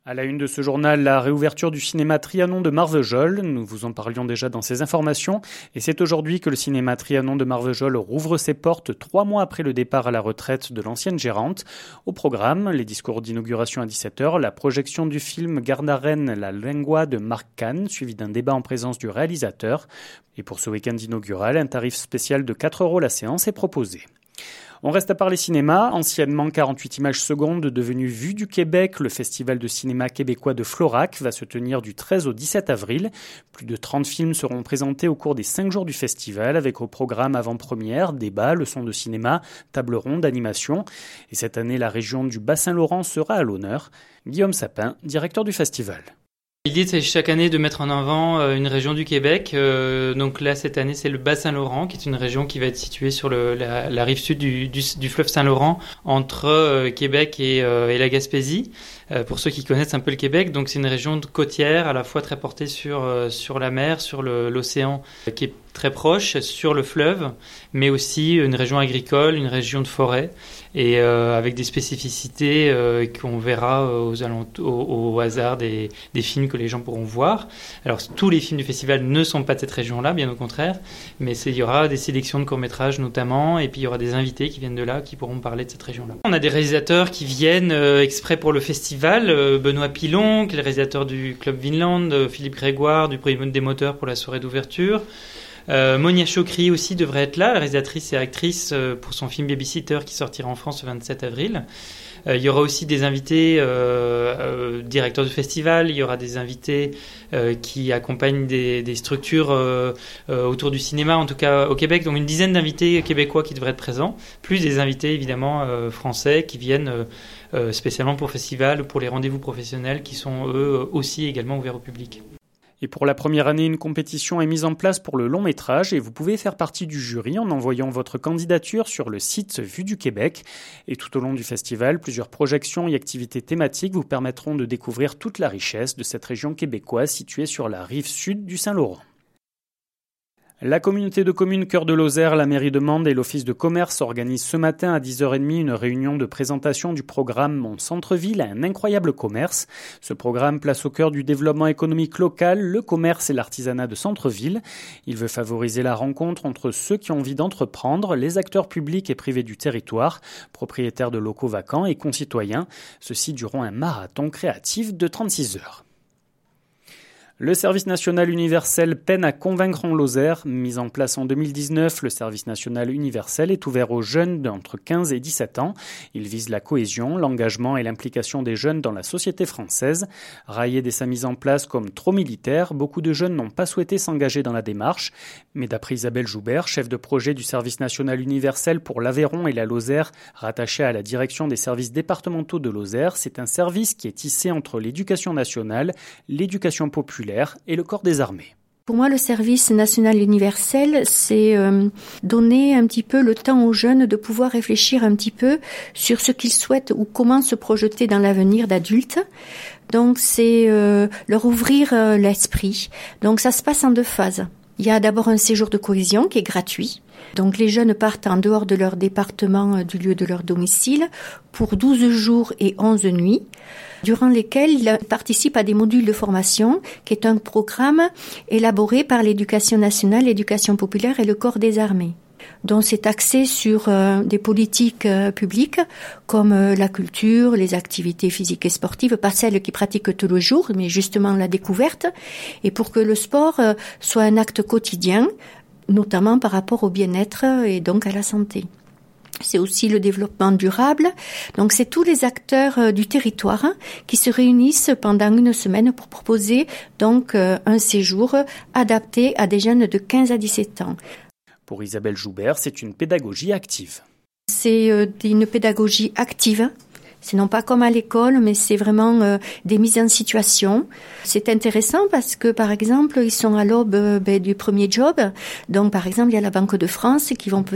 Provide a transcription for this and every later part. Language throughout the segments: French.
À la une de ce journal, la réouverture du cinéma Trianon de Marvejols. Nous vous en parlions déjà dans ces informations. Et c'est aujourd'hui que le cinéma Trianon de Marvejols rouvre ses portes 3 mois après le départ à la retraite de l'ancienne gérante. Au programme, les discours d'inauguration à 17h, la projection du film Gardaren la lengua de Marc Kahn, suivi d'un débat en présence du réalisateur. Et pour ce week-end inaugural, un tarif spécial de 4 € la séance est proposé. On reste à parler cinéma. Anciennement 48 images secondes, devenu Vue du Québec, le festival de cinéma québécois de Florac va se tenir du 13 au 17 avril. Plus de 30 films seront présentés au cours des 5 jours du festival, avec au programme avant-première, débats, leçons de cinéma, table ronde, animation. Et cette année, la région du Bas-Saint-Laurent sera à l'honneur. Guillaume Sapin, directeur du festival. L'idée, c'est chaque année de mettre en avant une région du Québec. Donc là, cette année, c'est le Bas-Saint-Laurent, qui est une région qui va être située sur la rive sud du fleuve Saint-Laurent, entre Québec et la Gaspésie. Pour ceux qui connaissent un peu le Québec, donc c'est une région côtière, à la fois très portée sur la mer, sur l'océan, qui est très proche, sur le fleuve, mais aussi une région agricole, une région de forêt, et avec des spécificités qu'on verra au hasard des films que les gens pourront voir. Alors tous les films du festival ne sont pas de cette région-là, bien au contraire, mais il y aura des sélections de courts-métrages notamment, et puis il y aura des invités qui viennent de là, qui pourront parler de cette région-là. On a des réalisateurs qui viennent exprès pour le festival, Benoît Pilon, qui est le réalisateur du Club Vinland, Philippe Grégoire, du Premier des Moteurs pour la soirée d'ouverture. Monia Chokri aussi devrait être là, réalisatrice et actrice pour son film Babysitter qui sortira en France le 27 avril. Il y aura aussi des invités directeurs du festival, il y aura des invités qui accompagnent des structures autour du cinéma, en tout cas au Québec, donc une dizaine d'invités québécois qui devraient être présents, plus des invités évidemment français qui viennent spécialement pour le festival ou pour les rendez-vous professionnels qui sont eux aussi également ouverts au public. Et pour la première année, une compétition est mise en place pour le long métrage et vous pouvez faire partie du jury en envoyant votre candidature sur le site Vue du Québec. Et tout au long du festival, plusieurs projections et activités thématiques vous permettront de découvrir toute la richesse de cette région québécoise située sur la rive sud du Saint-Laurent. La communauté de communes Cœur de Lozère, la mairie de Mende et l'office de commerce organisent ce matin à 10h30 une réunion de présentation du programme Mon centre-ville a un incroyable commerce. Ce programme place au cœur du développement économique local le commerce et l'artisanat de centre-ville. Il veut favoriser la rencontre entre ceux qui ont envie d'entreprendre, les acteurs publics et privés du territoire, propriétaires de locaux vacants et concitoyens. Ceci durant un marathon créatif de 36 heures. Le service national universel peine à convaincre en Lozère. Mis en place en 2019, le service national universel est ouvert aux jeunes d'entre 15 et 17 ans. Il vise la cohésion, l'engagement et l'implication des jeunes dans la société française. Raillé dès sa mise en place comme trop militaire, beaucoup de jeunes n'ont pas souhaité s'engager dans la démarche. Mais d'après Isabelle Joubert, chef de projet du service national universel pour l'Aveyron et la Lozère, rattaché à la direction des services départementaux de Lozère, c'est un service qui est tissé entre l'éducation nationale, l'éducation populaire et le corps des armées. Pour moi, le service national universel, c'est donner un petit peu le temps aux jeunes de pouvoir réfléchir un petit peu sur ce qu'ils souhaitent ou comment se projeter dans l'avenir d'adulte. Donc, c'est leur ouvrir l'esprit. Donc, ça se passe en 2 phases. Il y a d'abord un séjour de cohésion qui est gratuit. Donc les jeunes partent en dehors de leur département, du lieu de leur domicile, pour 12 jours et 11 nuits, durant lesquels ils participent à des modules de formation, qui est un programme élaboré par l'Éducation nationale, l'Éducation populaire et le corps des armées. Donc c'est axé sur des politiques publiques comme la culture, les activités physiques et sportives, pas celles qui pratiquent tous les jours, mais justement la découverte, et pour que le sport soit un acte quotidien, notamment par rapport au bien-être et donc à la santé. C'est aussi le développement durable. Donc c'est tous les acteurs du territoire qui se réunissent pendant une semaine pour proposer donc un séjour adapté à des jeunes de 15 à 17 ans. Pour Isabelle Joubert, c'est une pédagogie active. C'est une pédagogie active. C'est non pas comme à l'école, mais c'est vraiment des mises en situation. C'est intéressant parce que, par exemple, ils sont à l'aube du premier job. Donc, par exemple, il y a la Banque de France qui vont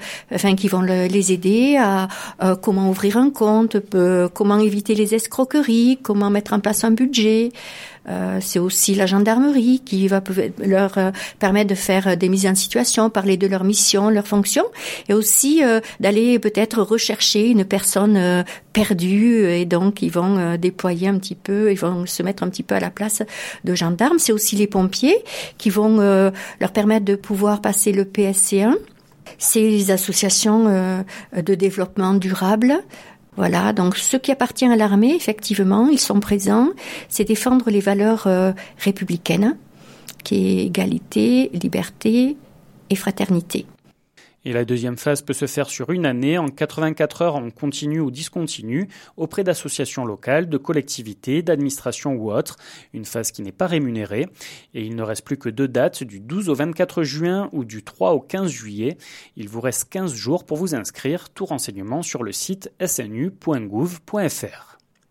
qui vont les aider à comment ouvrir un compte, comment éviter les escroqueries, comment mettre en place un budget. C'est aussi la gendarmerie qui va leur permettre de faire des mises en situation, parler de leur mission, leur fonction, et aussi d'aller peut-être rechercher une personne perdue, et donc ils vont déployer un petit peu, ils vont se mettre un petit peu à la place de gendarmes. C'est aussi les pompiers qui vont leur permettre de pouvoir passer le PSC1. C'est les associations de développement durable. Voilà, donc ceux qui appartiennent à l'armée, effectivement, ils sont présents. C'est défendre les valeurs républicaines, qui est égalité, liberté et fraternité. Et la deuxième phase peut se faire sur une année, en 84 heures en continu ou discontinu, auprès d'associations locales, de collectivités, d'administrations ou autres. Une phase qui n'est pas rémunérée. Et il ne reste plus que 2 dates, du 12 au 24 juin ou du 3 au 15 juillet. Il vous reste 15 jours pour vous inscrire. Tout renseignement sur le site snu.gouv.fr.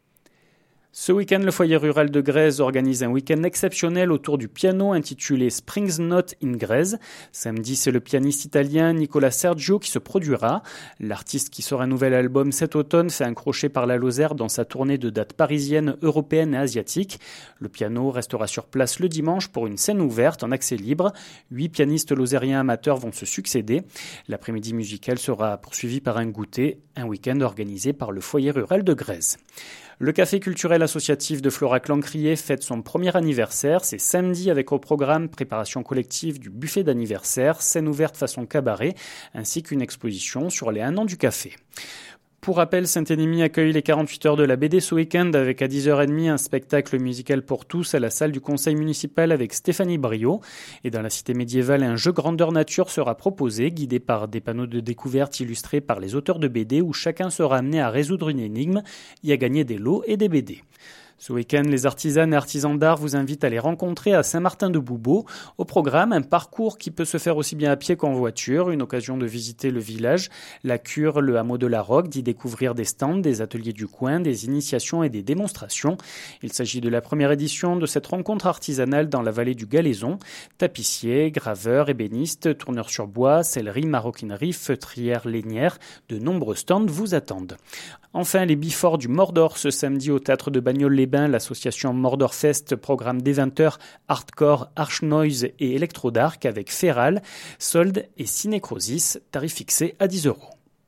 Ce week-end, le foyer rural de Grèze organise un week-end exceptionnel autour du piano intitulé Springs Not in Grèze. Samedi, c'est le pianiste italien Nicola Sergio qui se produira. L'artiste qui sort un nouvel album cet automne fait un crochet par la Lozère dans sa tournée de dates parisiennes, européennes et asiatiques. Le piano restera sur place le dimanche pour une scène ouverte en accès libre. 8 pianistes lozériens amateurs vont se succéder. L'après-midi musical sera poursuivi par un goûter, un week-end organisé par le foyer rural de Grèze. Le café culturel associatif de Florac-Lancrier fête son premier anniversaire. C'est samedi avec au programme préparation collective du buffet d'anniversaire, scène ouverte façon cabaret, ainsi qu'une exposition sur les 1 an du café. Pour rappel, Saint-Énimie accueille les 48 heures de la BD ce week-end avec à 10h30 un spectacle musical pour tous à la salle du conseil municipal avec Stéphanie Brio. Et dans la cité médiévale, un jeu grandeur nature sera proposé, guidé par des panneaux de découverte illustrés par les auteurs de BD où chacun sera amené à résoudre une énigme et à gagner des lots et des BD. Ce week-end, les artisanes et artisans d'art vous invitent à les rencontrer à Saint-Martin-de-Boubeau. Au programme, un parcours qui peut se faire aussi bien à pied qu'en voiture, une occasion de visiter le village, la cure, le hameau de la Roque, d'y découvrir des stands, des ateliers du coin, des initiations et des démonstrations. Il s'agit de la première édition de cette rencontre artisanale dans la vallée du Galaison. Tapissiers, graveurs, ébénistes, tourneurs sur bois, sellerie, maroquinerie, feutrières, lainières, de nombreux stands vous attendent. Enfin, les biforts du Mordor ce samedi au théâtre de Bagnoles-les-Bains, l'association Mordor Fest programme des 20h hardcore, arch noise et électro-dark avec Feral, Solde et Cinécrosis, tarif fixé à 10 €.